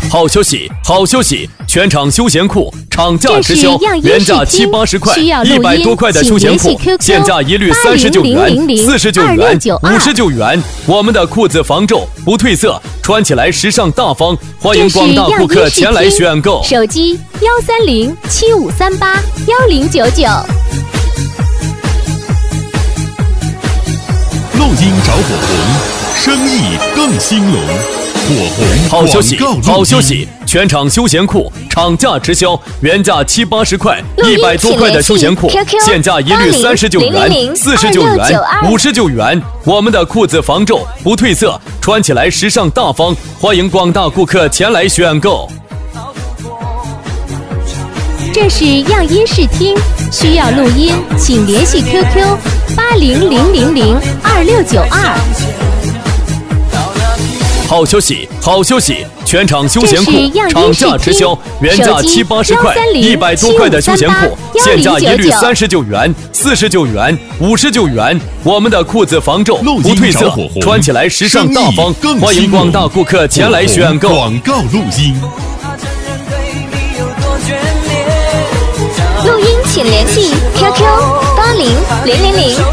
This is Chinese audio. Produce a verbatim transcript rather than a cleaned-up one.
好消息，好消息！全场休闲裤厂价直销，原价七八十块，一百多块的休闲裤，现价一律三十九元、四十九元、五十九元。我们的裤子防皱不褪色，穿起来时尚大方，欢迎广大顾客前来选购。 手机幺三零七五三八幺零九九。 录音找火红，生意更兴隆。火红好消息，好消息！ 息！全场休闲裤厂价直销，原价七八十块，一百多块的休闲裤，现价一律三十九元、四十九元、五十九元。我们的裤子防皱不褪色，穿起来时尚大方，欢迎广大顾客前来选购。 这是样音视听，需要录音，请联系 Q Q 八零零零零二六九二。 好消息，好消息！全场休闲裤厂价直销，原价七八十块，一百多块的休闲裤，现价一律三十九元、四十九元、五十九元。我们的裤子防皱不褪色，穿起来时尚大方，欢迎广大顾客前来选购。 广告录音。 录音请联系 Q Q 八零零零零